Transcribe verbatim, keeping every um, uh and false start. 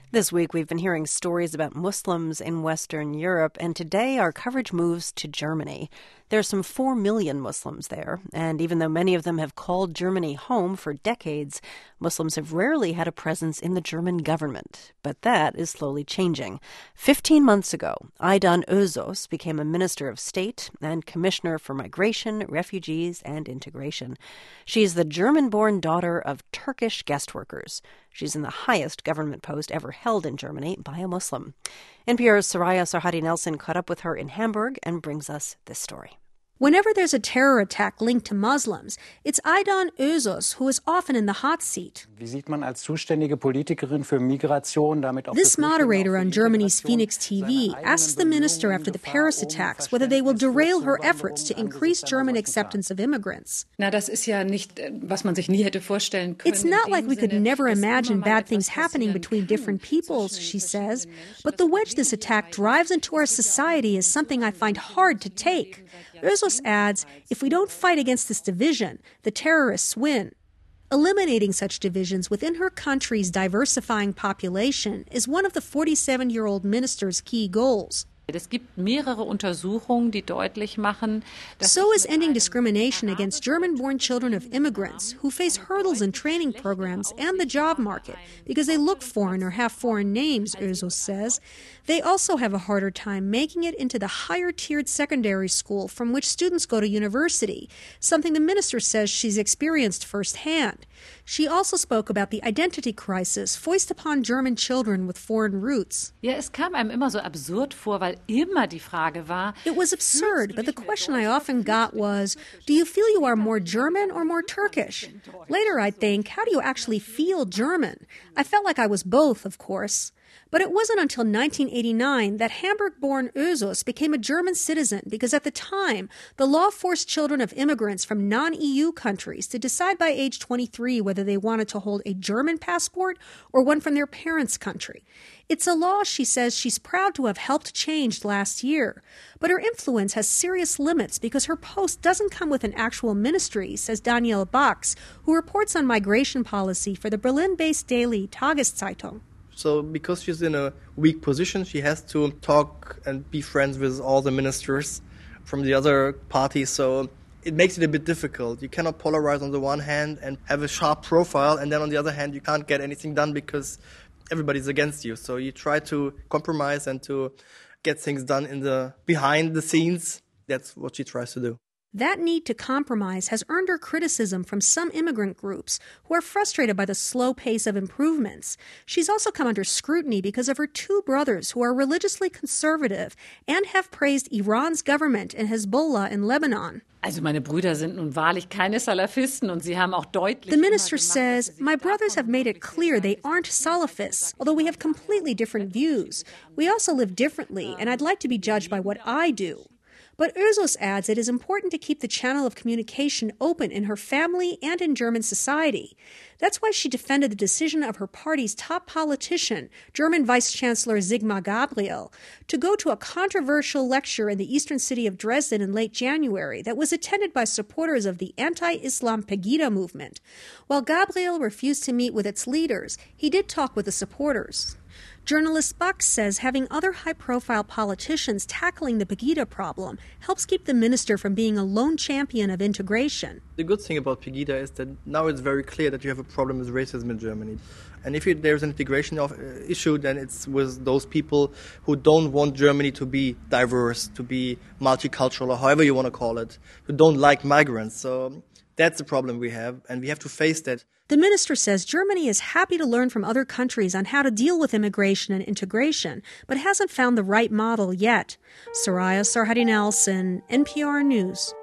This week, we've been hearing stories about Muslims in Western Europe, and today our coverage moves to Germany. There are some four million Muslims there, and even though many of them have called Germany home for decades, Muslims have rarely had a presence in the German government. But that is slowly changing. Fifteen months ago, Aydan Özos became a Minister of State and Commissioner for Migration, Refugees, and Integration. She's the German-born daughter of Turkish guest workers. She's in the highest government post ever held in Germany by a Muslim. N P R's Soraya Sarhadi-Nelson caught up with her in Hamburg and brings us this story. Whenever there's a terror attack linked to Muslims, it's Aydan Özos who is often in the hot seat. This moderator on Germany's Phoenix T V asks the minister after the Paris attacks whether they will derail her efforts to increase German acceptance of immigrants. It's not like we could never imagine bad things happening between different peoples, she says, but the wedge this attack drives into our society is something I find hard to take. Özos adds, if we don't fight against this division, the terrorists win. Eliminating such divisions within her country's diversifying population is one of the forty-seven-year-old minister's key goals. So is ending discrimination against German-born children of immigrants who face hurdles in training programs and the job market because they look foreign or have foreign names, Özos says. They also have a harder time making it into the higher-tiered secondary school from which students go to university, something the minister says she's experienced firsthand. She also spoke about the identity crisis foisted upon German children with foreign roots. Ja, es kam einem immer so absurd vor, weil immer die Frage war. It was absurd, but the question I often got was, do you feel you are more German or more Turkish? Later I'd think, how do you actually feel German? I felt like I was both, of course. But it wasn't until nineteen eighty-nine that Hamburg-born Özos became a German citizen because at the time, the law forced children of immigrants from non-E U countries to decide by age twenty-three whether they wanted to hold a German passport or one from their parents' country. It's a law, she says, she's proud to have helped change last year. But her influence has serious limits because her post doesn't come with an actual ministry, says Danielle Bax, who reports on migration policy for the Berlin-based daily Tageszeitung. So because she's in a weak position, she has to talk and be friends with all the ministers from the other parties. So it makes it a bit difficult. You cannot polarize on the one hand and have a sharp profile, and then on the other hand, you can't get anything done because everybody's against you. So you try to compromise and to get things done in the behind the scenes. That's what she tries to do. That need to compromise has earned her criticism from some immigrant groups who are frustrated by the slow pace of improvements. She's also come under scrutiny because of her two brothers who are religiously conservative and have praised Iran's government and Hezbollah in Lebanon. Also meine Brüder sind nun wahrlich keine Salafisten und sie haben auch deutlich. The minister says, my brothers have made it clear they aren't Salafists, although we have completely different views. We also live differently, and I'd like to be judged by what I do. But Özos adds it is important to keep the channel of communication open in her family and in German society. That's why she defended the decision of her party's top politician, German Vice Chancellor Sigmar Gabriel, to go to a controversial lecture in the eastern city of Dresden in late January that was attended by supporters of the anti-Islam Pegida movement. While Gabriel refused to meet with its leaders, he did talk with the supporters. Journalist Buck says having other high-profile politicians tackling the Pegida problem helps keep the minister from being a lone champion of integration. The good thing about Pegida is that now it's very clear that you have a problem with racism in Germany. And if you, there's an integration of, uh, issue, then it's with those people who don't want Germany to be diverse, to be multicultural, or however you want to call it, who don't like migrants. So that's the problem we have, and we have to face that. The minister says Germany is happy to learn from other countries on how to deal with immigration and integration, but hasn't found the right model yet. Soraya Sarhadi-Nelson, N P R News.